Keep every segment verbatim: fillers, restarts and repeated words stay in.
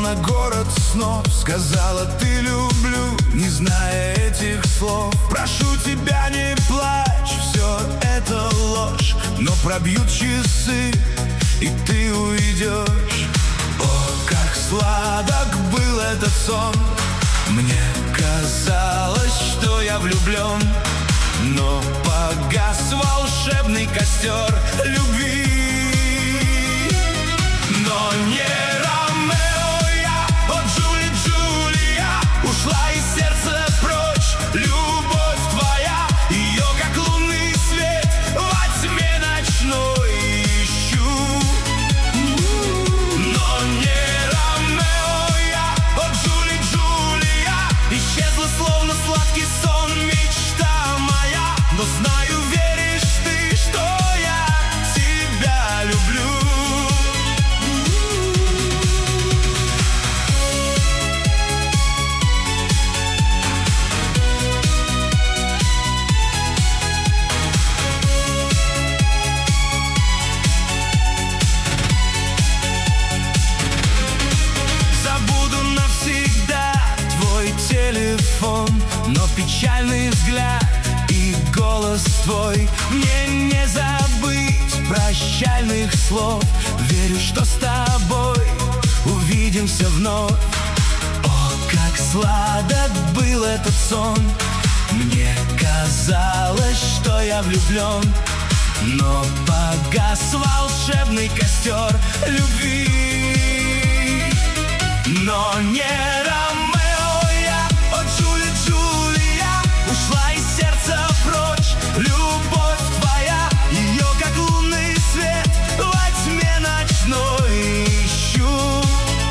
на город снов. Сказала: ты люблю, не зная этих слов. Прошу тебя, не плачь, все это ложь. Но пробьют часы, и ты уйдешь. О, как сладок был этот сон. Мне казалось, что я влюблен, но погас волшебный костер любви. Но не Ромео я, о Джули, Джулия, ушла из сердца прочь. Любовь твоя, ее как лунный свет во тьме ночной ищу. Но не Ромео я, о Джули, Джулия, исчезла словно сладкий сон мечта моя. Но знаю, веришь ты, что я тебя люблю. Но печальный взгляд и голос твой мне не забыть прощальных слов. Верю, что с тобой увидимся вновь. О, как сладок был этот сон. Мне казалось, что я влюблен, но погас волшебный костер любви. Но не Ромео я, о Джули, Джулия, ушла из сердца прочь. Любовь твоя, ее как лунный свет во тьме ночной ищу.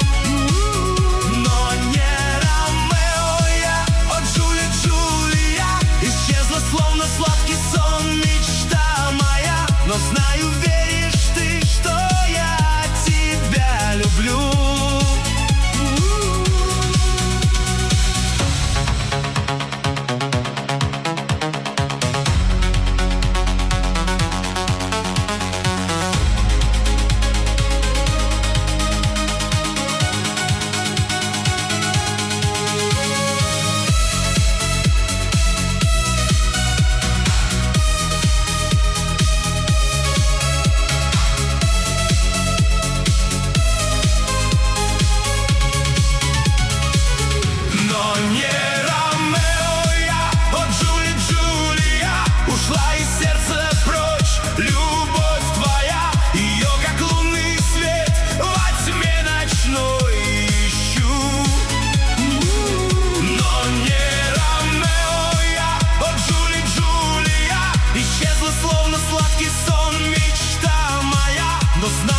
Но не Ромео я, о Джули, Джулия, исчезла словно сладкий сон мечта моя. Но знаю, веришь ты, что я тебя люблю. Словно сладкий сон мечта моя. Но знаю,